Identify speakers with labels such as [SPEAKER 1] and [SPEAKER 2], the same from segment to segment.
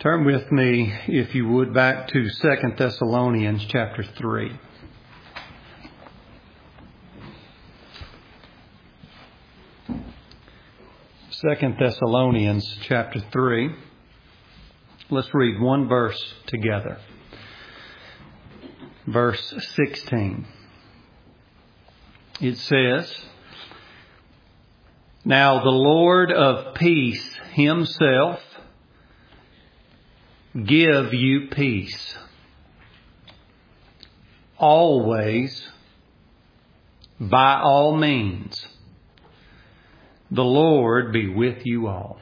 [SPEAKER 1] Turn with me, if you would, back to 2 Thessalonians chapter 3. Second Thessalonians chapter 3. Let's read one verse together. Verse 16. It says, "Now the Lord of peace himself give you peace, always, by all means. The Lord be with you all."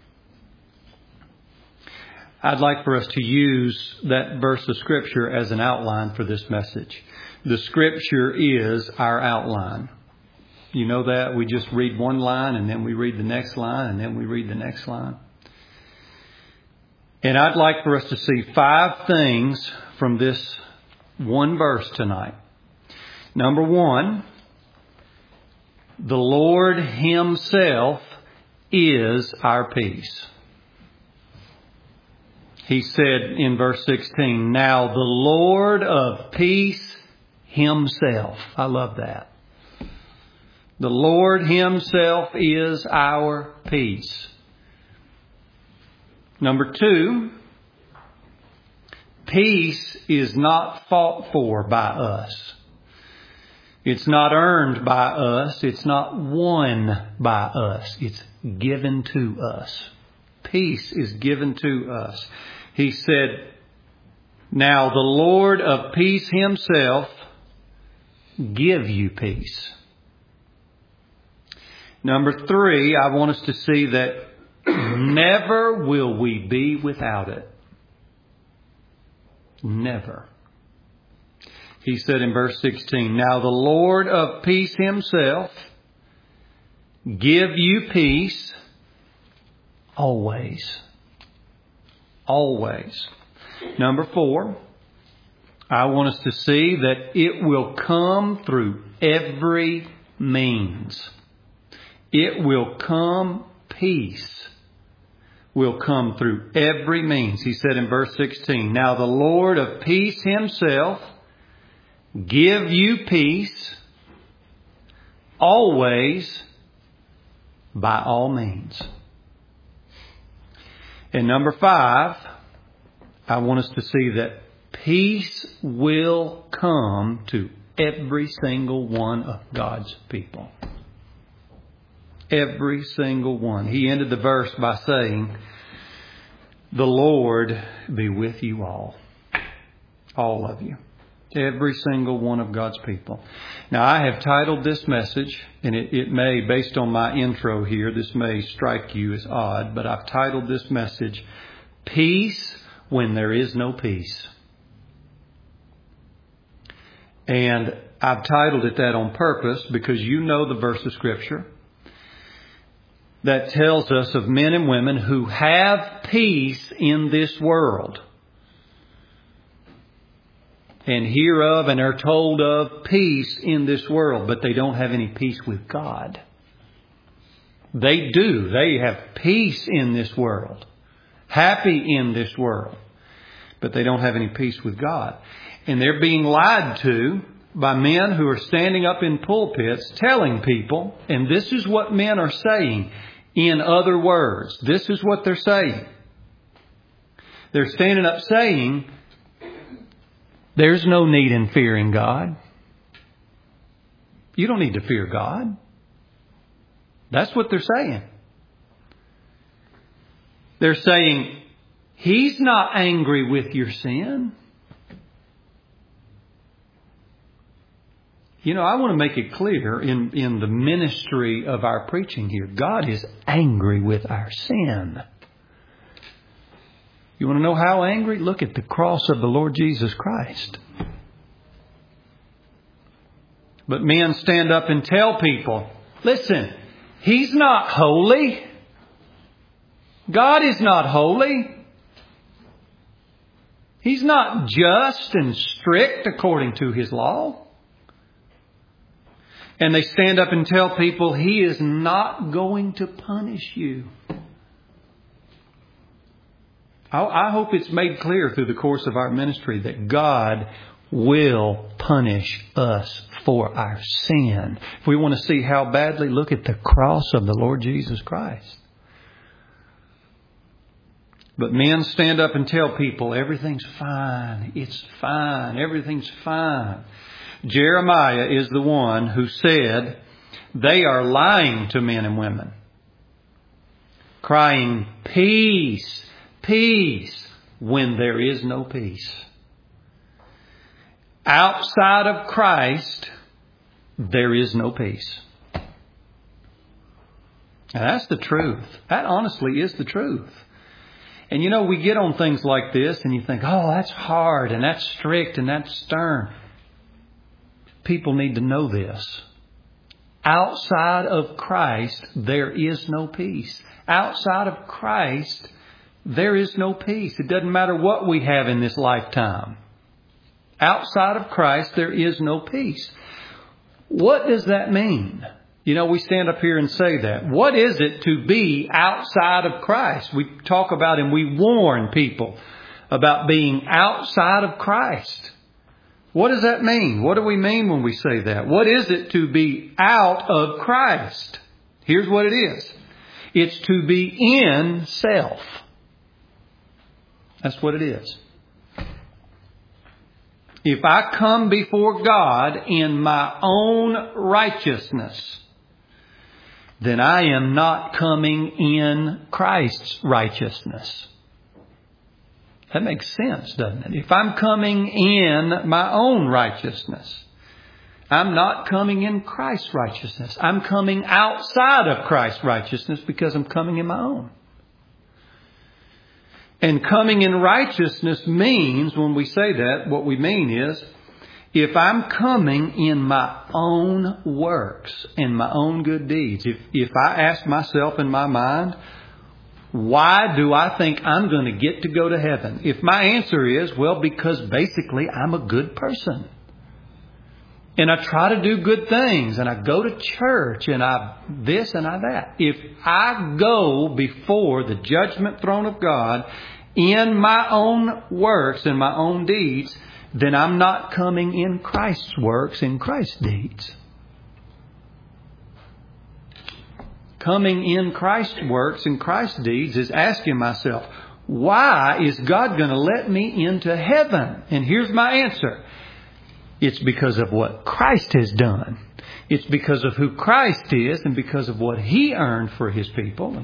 [SPEAKER 1] I'd like for us to use that verse of Scripture as an outline for this message. The Scripture is our outline. You know that? We just read one line and then we read the next line and then we read the next line. And I'd like for us to see 5 things from this one verse tonight. Number 1, the Lord Himself is our peace. He said in verse 16, "Now the Lord of peace Himself." I love that. The Lord Himself is our peace. Number 2, peace is not fought for by us. It's not earned by us. It's not won by us. It's given to us. Peace is given to us. He said, "Now the Lord of peace Himself give you peace." Number 3, I want us to see that never will we be without it. Never. He said in verse 16, "Now the Lord of peace Himself give you peace always." Always. Number 4, I want us to see that it will come through every means. It will come, peace will come through every means. He said in verse 16, "Now the Lord of peace Himself give you peace always, by all means." And number 5, I want us to see that peace will come to every single one of God's people. Every single one. He ended the verse by saying, "The Lord be with you all." All of you. Every single one of God's people. Now, I have titled this message, and it may, based on my intro here, this may strike you as odd, but I've titled this message, "Peace When There Is No Peace." And I've titled it that on purpose because you know the verse of Scripture that tells us of men and women who have peace in this world and hear of and are told of peace in this world, but they don't have any peace with God. They do. They have peace in this world, happy in this world, but they don't have any peace with God. And they're being lied to by men who are standing up in pulpits telling people, and this is what men are saying. In other words, this is what they're saying. They're standing up saying, there's no need in fearing God. You don't need to fear God. That's what they're saying. They're saying, He's not angry with your sin. You know, I want to make it clear in the ministry of our preaching here, God is angry with our sin. You want to know how angry? Look at the cross of the Lord Jesus Christ. But men stand up and tell people, listen, He's not holy. God is not holy. He's not just and strict according to His law. And they stand up and tell people He is not going to punish you. I hope it's made clear through the course of our ministry that God will punish us for our sin. If we want to see how badly, look at the cross of the Lord Jesus Christ. But men stand up and tell people everything's fine. It's fine. Everything's fine. Jeremiah is the one who said they are lying to men and women, crying, peace, peace, when there is no peace. Outside of Christ, there is no peace. And that's the truth. That honestly is the truth. And you know, we get on things like this and you think, oh, that's hard and that's strict and that's stern. People need to know this. Outside of Christ, there is no peace. Outside of Christ, there is no peace. It doesn't matter what we have in this lifetime. Outside of Christ, there is no peace. What does that mean? You know, we stand up here and say that. What is it to be outside of Christ? We talk about and we warn people about being outside of Christ. What does that mean? What do we mean when we say that? What is it to be out of Christ? Here's what it is. It's to be in self. That's what it is. If I come before God in my own righteousness, then I am not coming in Christ's righteousness. That makes sense, doesn't it? If I'm coming in my own righteousness, I'm not coming in Christ's righteousness. I'm coming outside of Christ's righteousness because I'm coming in my own. And coming in righteousness means, when we say that, what we mean is, if I'm coming in my own works and my own good deeds, if I ask myself in my mind, why do I think I'm going to get to go to heaven? If my answer is, well, because basically I'm a good person. And I try to do good things and I go to church and I this and I that. If I go before the judgment throne of God in my own works and my own deeds, then I'm not coming in Christ's works and Christ's deeds. Coming in Christ's works and Christ's deeds is asking myself, why is God going to let me into heaven? And here's my answer. It's because of what Christ has done. It's because of who Christ is and because of what He earned for His people.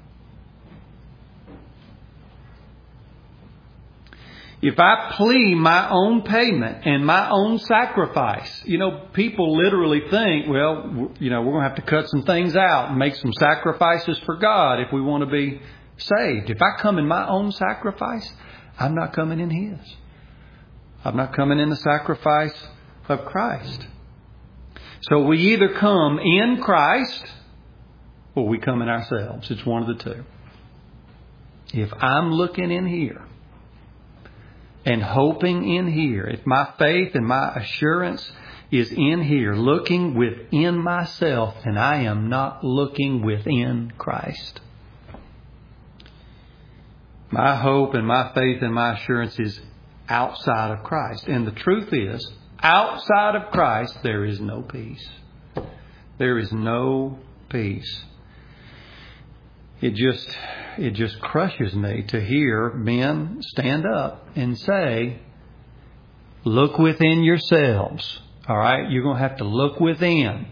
[SPEAKER 1] If I plea my own payment and my own sacrifice, you know, people literally think, well, you know, we're going to have to cut some things out and make some sacrifices for God if we want to be saved. If I come in my own sacrifice, I'm not coming in His. I'm not coming in the sacrifice of Christ. So we either come in Christ or we come in ourselves. It's one of the two. If I'm looking in here and hoping in here, if my faith and my assurance is in here, looking within myself, and I am not looking within Christ. My hope and my faith and my assurance is outside of Christ. And the truth is, outside of Christ, there is no peace. There is no peace. It just crushes me to hear men stand up and say, look within yourselves. All right? You're going to have to look within.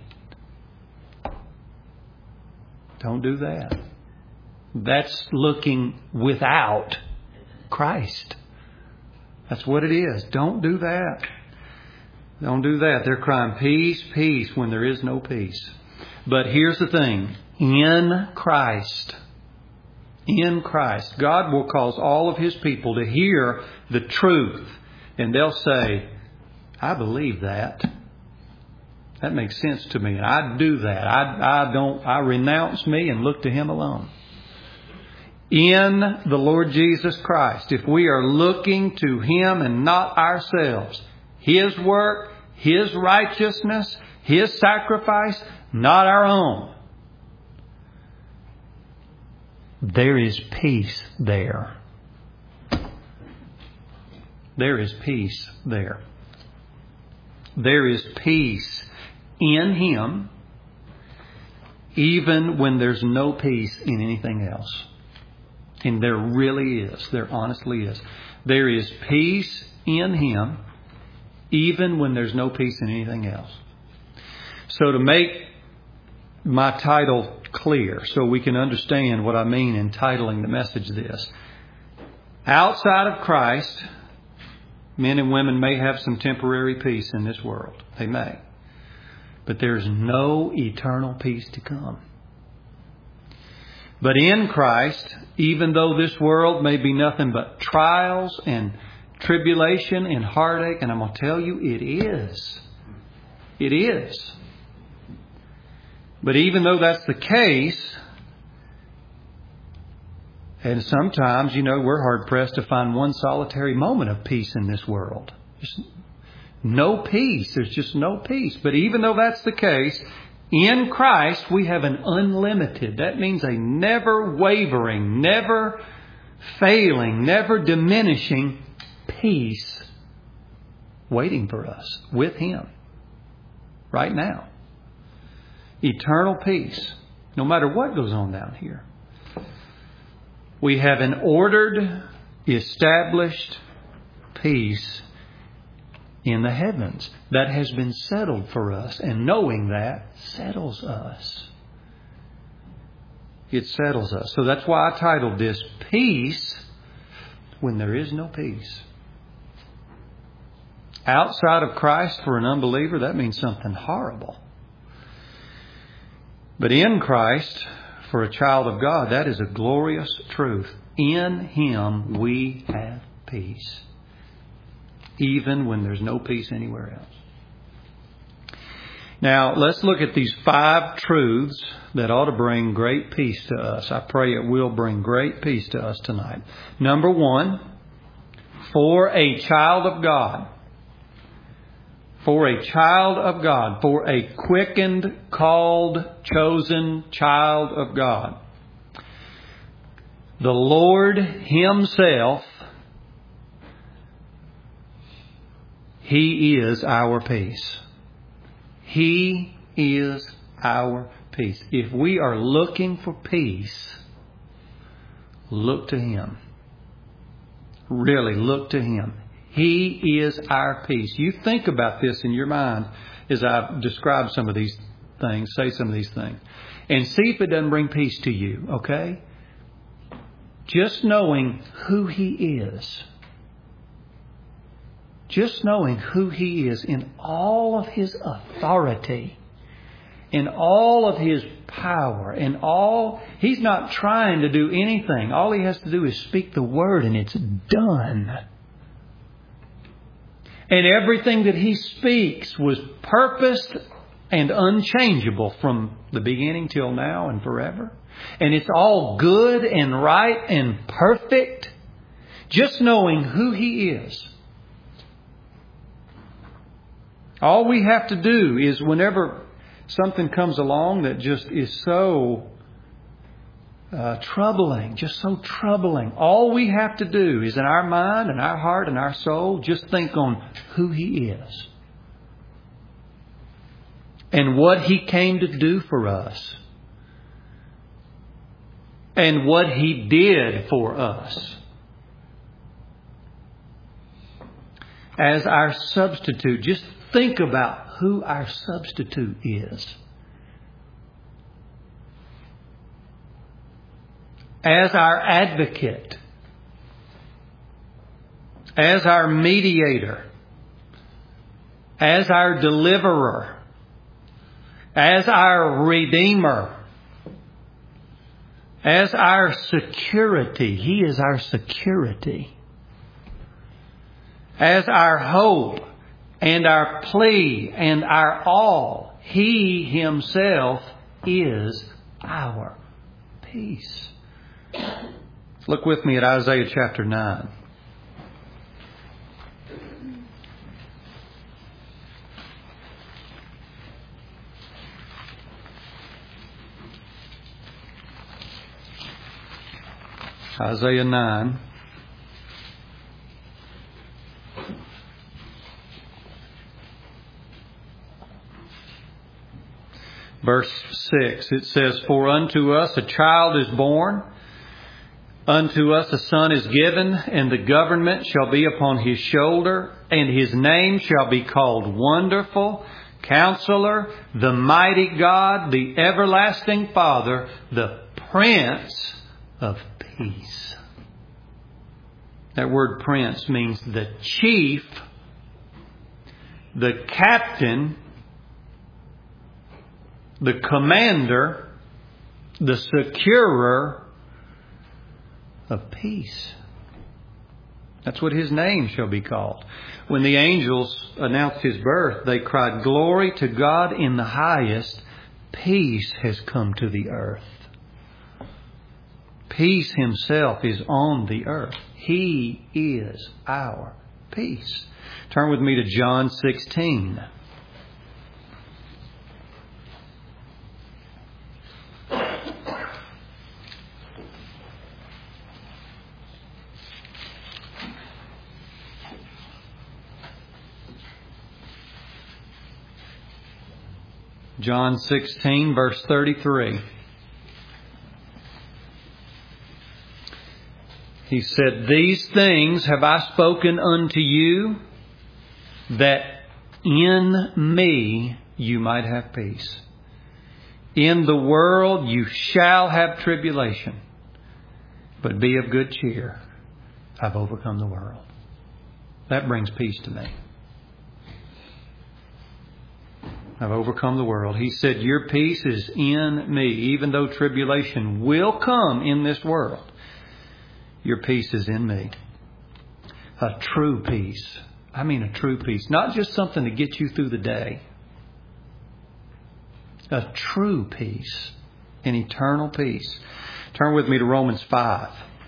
[SPEAKER 1] Don't do that. That's looking without Christ. That's what it is. Don't do that. Don't do that. They're crying peace, peace when there is no peace. But here's the thing. In Christ, God will cause all of His people to hear the truth. And they'll say, I believe that. That makes sense to me. I do that. I renounce me and look to Him alone. In the Lord Jesus Christ, if we are looking to Him and not ourselves, His work, His righteousness, His sacrifice, not our own, there is peace there. there is peace there. There is peace in Him, even when there's no peace in anything else. And there really is. There honestly is. There is peace in Him, even when there's no peace in anything else. So to make my title clear, so we can understand what I mean in titling the message this. Outside of Christ, men and women may have some temporary peace in this world. They may. But there's no eternal peace to come. But in Christ, even though this world may be nothing but trials and tribulation and heartache, and I'm going to tell you, it is. It is. But even though that's the case, and sometimes, we're hard-pressed to find one solitary moment of peace in this world. Just no peace. There's just no peace. But even though that's the case, in Christ we have an unlimited, that means a never wavering, never failing, never diminishing peace waiting for us with Him right now. Eternal peace, no matter what goes on down here. We have an ordered, established peace in the heavens that has been settled for us. And knowing that settles us. It settles us. So that's why I titled this, Peace When There Is No Peace. Outside of Christ for an unbeliever, that means something horrible. But in Christ, for a child of God, that is a glorious truth. In Him we have peace, even when there's no peace anywhere else. Now, let's look at these 5 truths that ought to bring great peace to us. I pray it will bring great peace to us tonight. Number 1, for a child of God. For a child of God, for a quickened, called, chosen child of God. The Lord Himself, He is our peace. He is our peace. If we are looking for peace, look to Him. Really, look to Him. He is our peace. You think about this in your mind as I describe some of these things, say some of these things, and see if it doesn't bring peace to you, okay? Just knowing who He is. Just knowing who He is in all of His authority, in all of His power, in all, He's not trying to do anything. All He has to do is speak the word and it's done. And everything that He speaks was purposed and unchangeable from the beginning till now and forever. And it's all good and right and perfect. Just knowing who He is. All we have to do is whenever something comes along that just is so troubling, just so troubling. All we have to do is in our mind and our heart and our soul, just think on who He is. And what He came to do for us. And what He did for us. As our substitute. Just think about who our substitute is. As our advocate, as our mediator, as our deliverer, as our redeemer, as our security. He is our security. As our hope and our plea and our all. He Himself is our peace. Look with me at Isaiah chapter 9. Isaiah 9. verse 6. It says, "For unto us a child is born, unto us a son is given, and the government shall be upon his shoulder, and his name shall be called Wonderful, Counselor, the Mighty God, the Everlasting Father, the Prince of Peace." That word prince means the chief, the captain, the commander, the securer of peace. That's what his name shall be called. When the angels announced his birth, they cried, "Glory to God in the highest. Peace has come to the earth." Peace himself is on the earth. He is our peace. Turn with me to John 16. John 16, verse 33. He said, "These things have I spoken unto you, that in me you might have peace. In the world you shall have tribulation, but be of good cheer. I've overcome the world." That brings peace to me. I've overcome the world. He said, your peace is in me. Even though tribulation will come in this world, your peace is in me. A true peace. I mean a true peace. Not just something to get you through the day. A true peace. An eternal peace. Turn with me to Romans 5.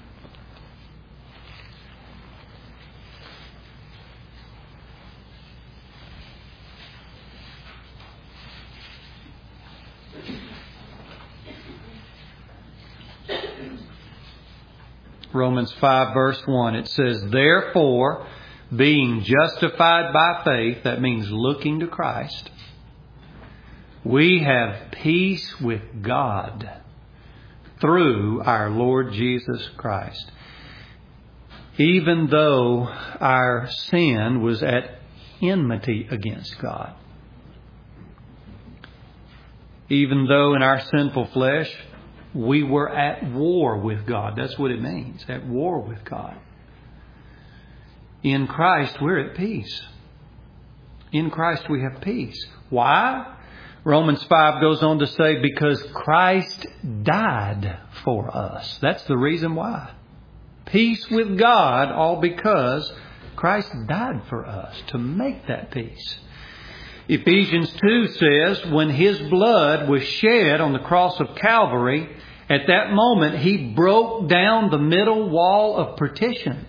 [SPEAKER 1] Romans 5 verse 1, it says, "Therefore, being justified by faith," that means looking to Christ, "we have peace with God through our Lord Jesus Christ." Even though our sin was at enmity against God. Even though in our sinful flesh, we were at war with God. That's what it means. At war with God. In Christ, we're at peace. In Christ, we have peace. Why? Romans 5 goes on to say, because Christ died for us. That's the reason why. Peace with God, all because Christ died for us to make that peace. Ephesians 2 says, when His blood was shed on the cross of Calvary, at that moment He broke down the middle wall of partition.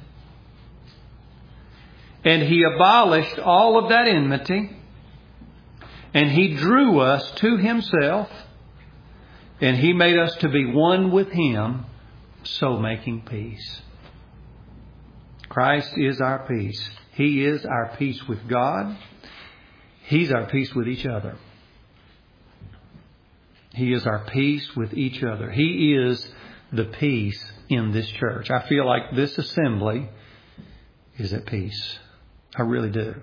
[SPEAKER 1] And He abolished all of that enmity. And He drew us to Himself. And He made us to be one with Him, so making peace. Christ is our peace. He is our peace with God. He's our peace with each other. He is our peace with each other. He is the peace in this church. I feel like this assembly is at peace. I really do.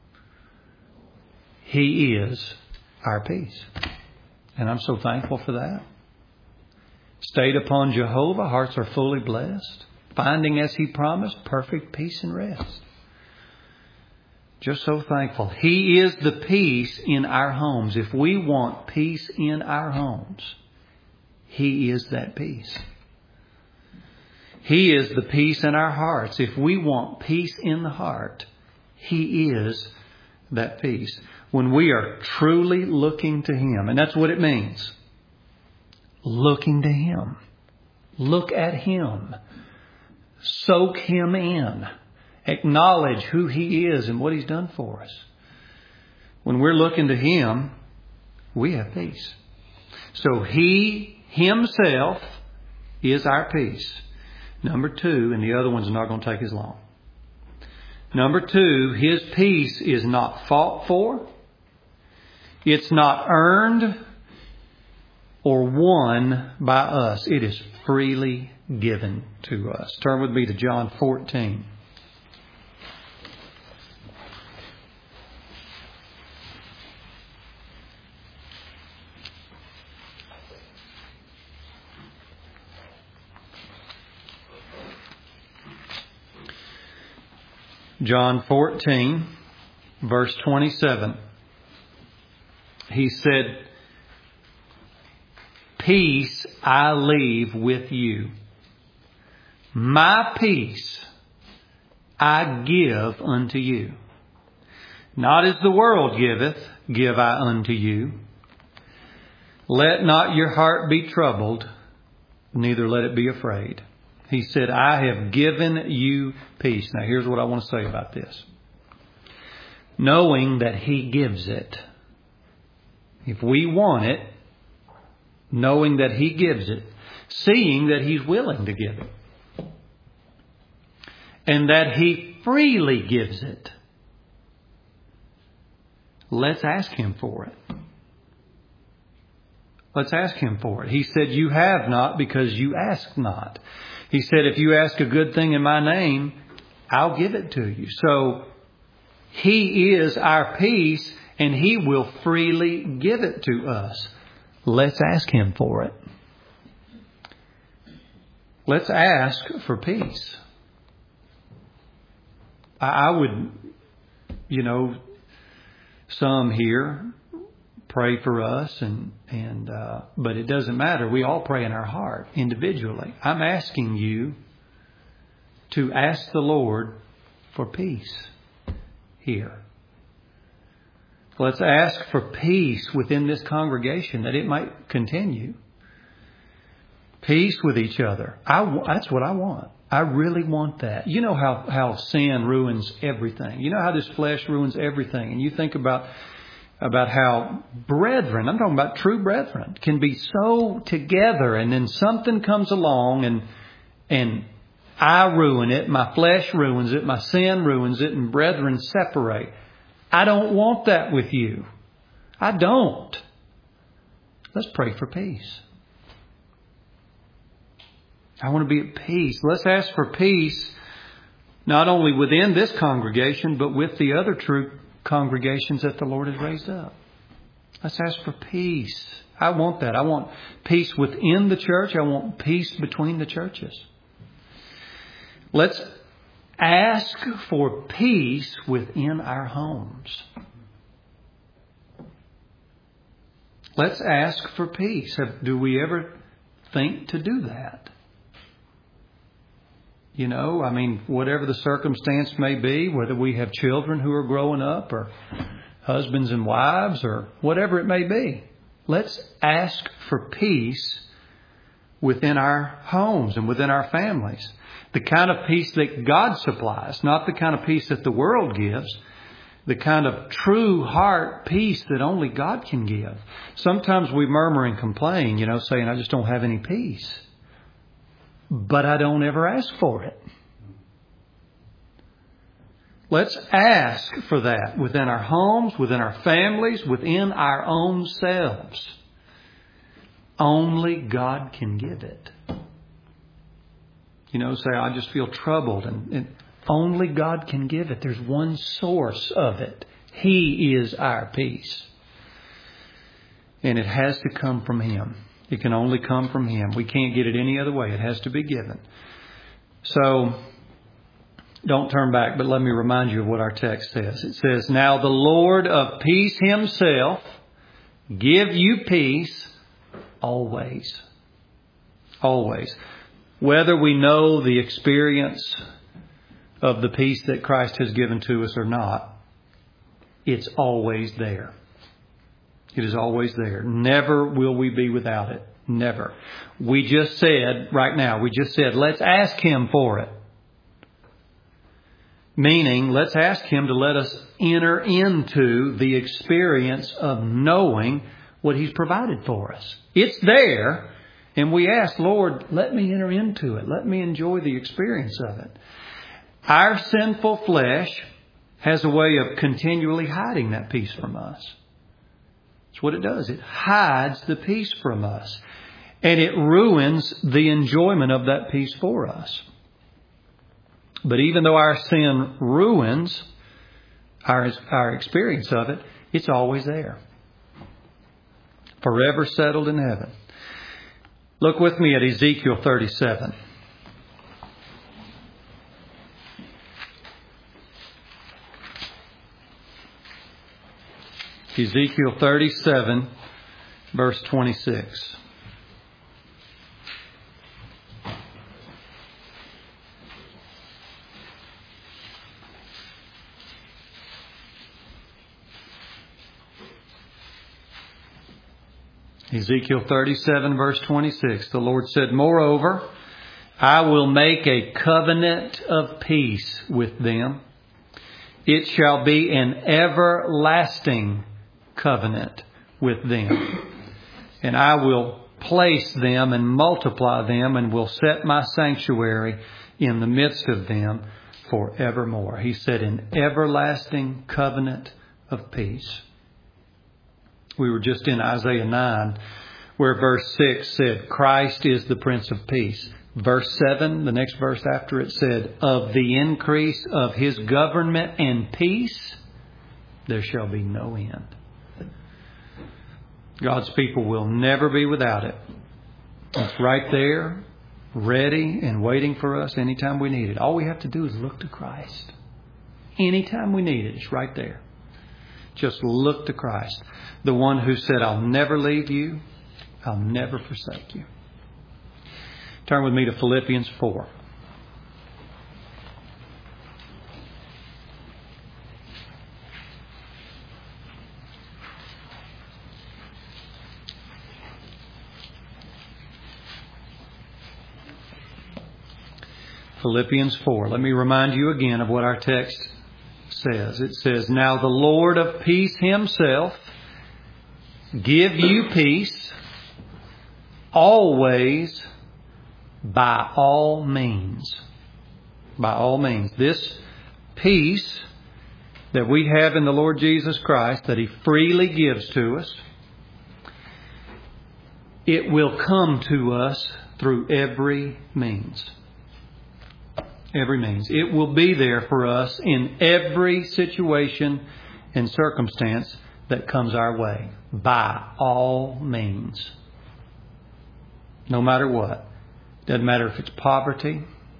[SPEAKER 1] He is our peace. And I'm so thankful for that. Stayed upon Jehovah, hearts are fully blessed. Finding, as He promised, perfect peace and rest. Just so thankful. He is the peace in our homes. If we want peace in our homes, He is that peace. He is the peace in our hearts. If we want peace in the heart, He is that peace. When we are truly looking to Him, and that's what it means. Looking to Him. Look at Him. Soak Him in. Acknowledge who He is and what He's done for us. When we're looking to Him, we have peace. So He Himself is our peace. Number 2, and the other one's not going to take as long. Number 2, His peace is not fought for. It's not earned. or won by us. It is freely given to us. Turn with me to John 14. John 14, verse 27. He said, "Peace I leave with you. My peace I give unto you. Not as the world giveth, give I unto you. Let not your heart be troubled, neither let it be afraid." He said, "I have given you peace." Now here's what I want to say about this. Knowing that He gives it. If we want it, knowing that He gives it, seeing that He's willing to give it, and that He freely gives it, let's ask Him for it. Let's ask Him for it. He said, "You have not because you ask not." He said, "If you ask a good thing in my name, I'll give it to you." So He is our peace, and He will freely give it to us. Let's ask Him for it. Let's ask for peace. I would, some here pray for us, but it doesn't matter. We all pray in our heart individually. I'm asking you to ask the Lord for peace here. Let's ask for peace within this congregation, that it might continue. Peace with each other. That's what I want. I really want that. You know how sin ruins everything. You know how this flesh ruins everything. And you think about how brethren, I'm talking about true brethren, can be so together, and then something comes along and I ruin it, my flesh ruins it, my sin ruins it, and brethren separate. I don't want that with you. I don't. Let's pray for peace. I want to be at peace. Let's ask for peace, not only within this congregation, but with the other true congregations that the Lord has raised up. Let's ask for peace. I want that. I want peace within the church. I want peace between the churches. Let's ask for peace within our homes. Let's ask for peace. Do we ever think to do that? Whatever the circumstance may be, whether we have children who are growing up or husbands and wives or whatever it may be, let's ask for peace within our homes and within our families. The kind of peace that God supplies, not the kind of peace that the world gives, the kind of true heart peace that only God can give. Sometimes we murmur and complain, saying, "I just don't have any peace." But I don't ever ask for it. Let's ask for that within our homes, within our families, within our own selves. Only God can give it. Say, "I just feel troubled." And only God can give it. There's one source of it. He is our peace. And it has to come from Him. It can only come from Him. We can't get it any other way. It has to be given. So, don't turn back, but let me remind you of what our text says. It says, "Now the Lord of peace Himself give you peace always." Always. Whether we know the experience of the peace that Christ has given to us or not, it's always there. It is always there. Never will we be without it. Never. We just said, let's ask Him for it. Meaning, let's ask Him to let us enter into the experience of knowing what He's provided for us. It's there, and we ask, "Lord, let me enter into it. Let me enjoy the experience of it." Our sinful flesh has a way of continually hiding that peace from us. That's what it does. It hides the peace from us. And it ruins the enjoyment of that peace for us. But even though our sin ruins our experience of it, it's always there. Forever settled in heaven. Look with me at Ezekiel 37. Ezekiel 37, verse 26. Ezekiel 37, verse 26. The Lord said, "Moreover, I will make a covenant of peace with them. It shall be an everlasting covenant with them. And I will place them and multiply them and will set my sanctuary in the midst of them forevermore." He said, an everlasting covenant of peace. We were just in Isaiah 9, where verse 6 said, Christ is the Prince of Peace. Verse 7, the next verse after it said, of the increase of His government and peace, there shall be no end. God's people will never be without it. It's right there, ready and waiting for us anytime we need it. All we have to do is look to Christ. Anytime we need it, it's right there. Just look to Christ. The one who said, I'll never leave you. I'll never forsake you. Turn with me to Philippians 4. Philippians 4. Let me remind you again of what our text says. It says, now the Lord of peace Himself give you peace always by all means. By all means. This peace that we have in the Lord Jesus Christ, that He freely gives to us, it will come to us through every means. Every means. It will be there for us in every situation and circumstance that comes our way. By all means. No matter what. Doesn't matter if it's poverty.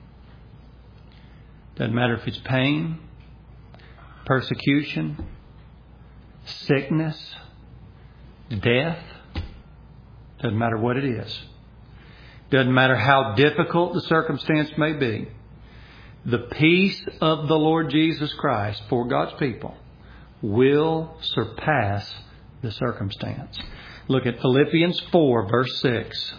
[SPEAKER 1] Doesn't matter if it's pain, persecution, sickness, death. Doesn't matter what it is. Doesn't matter how difficult the circumstance may be. The peace of the Lord Jesus Christ for God's people will surpass the circumstance. Look at Philippians 4, verse 6.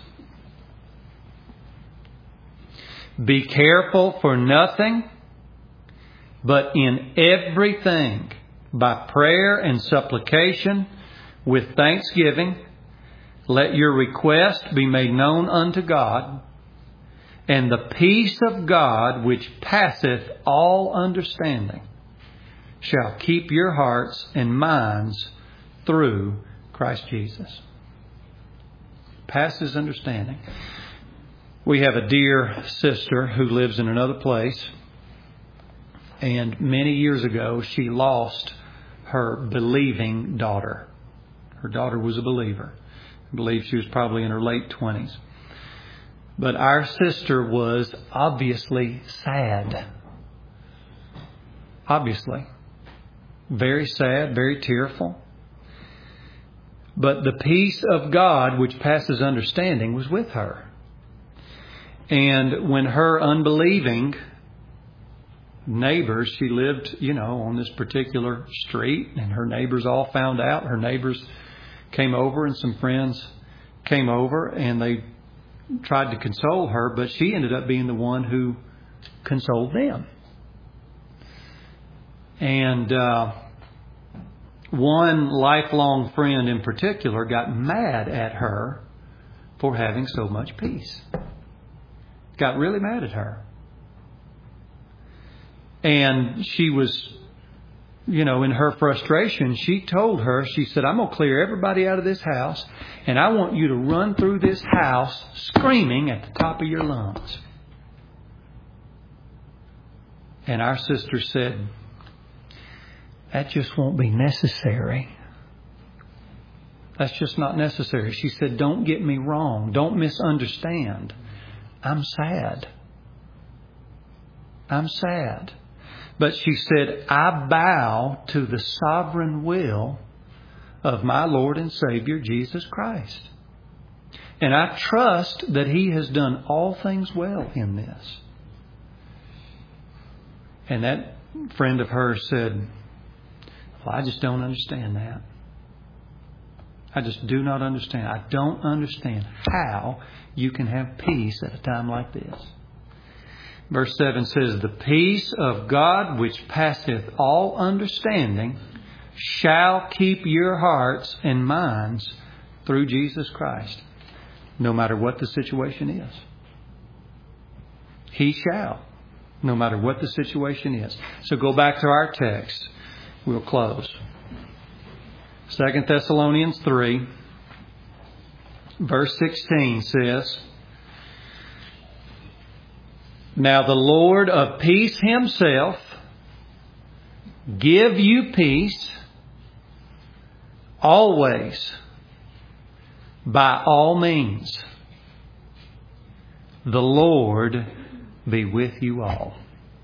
[SPEAKER 1] Be careful for nothing, but in everything, by prayer and supplication, with thanksgiving, let your request be made known unto God. And the peace of God, which passeth all understanding, shall keep your hearts and minds through Christ Jesus. Passes understanding. We have a dear sister who lives in another place. And many years ago, she lost her believing daughter. Her daughter was a believer. I believe she was probably in her late 20s. But our sister was obviously sad. Obviously. Very sad, very tearful. But the peace of God, which passes understanding, was with her. And when her unbelieving neighbors, she lived, on this particular street, and her neighbors all found out. Her neighbors came over, and some friends came over, and they tried to console her, but she ended up being the one who consoled them. And one lifelong friend in particular got mad at her for having so much peace. Got really mad at her. And she was in her frustration, she told her, she said, I'm going to clear everybody out of this house, and I want you to run through this house screaming at the top of your lungs. And our sister said, that just won't be necessary. That's just not necessary. She said, don't get me wrong. Don't misunderstand. I'm sad. I'm sad. But she said, I bow to the sovereign will of my Lord and Savior, Jesus Christ. And I trust that He has done all things well in this. And that friend of hers said, well, I just don't understand that. I just do not understand. I don't understand how you can have peace at a time like this. Verse 7 says, the peace of God which passeth all understanding shall keep your hearts and minds through Jesus Christ, no matter what the situation is. He shall, no matter what the situation is. So go back to our text. We'll close. 2 Thessalonians 3, verse 16 says, now the Lord of peace Himself give you peace always, by all means. The Lord be with you all.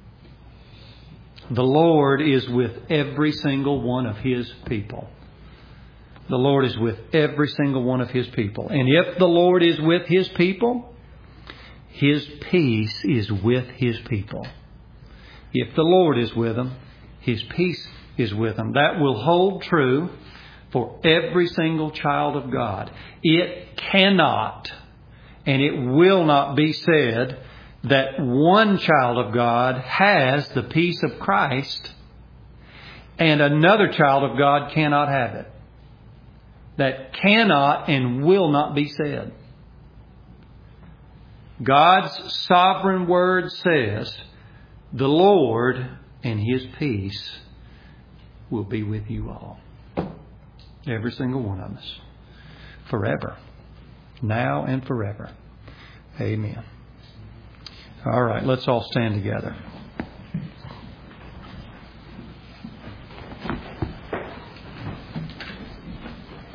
[SPEAKER 1] The Lord is with every single one of His people. The Lord is with every single one of His people. And if the Lord is with His people, His peace is with His people. If the Lord is with them, His peace is with them. That will hold true for every single child of God. It cannot and it will not be said that one child of God has the peace of Christ and another child of God cannot have it. That cannot and will not be said. God's sovereign word says, the Lord and His peace will be with you all. Every single one of us. Forever. Now and forever. Amen. All right, let's all stand together.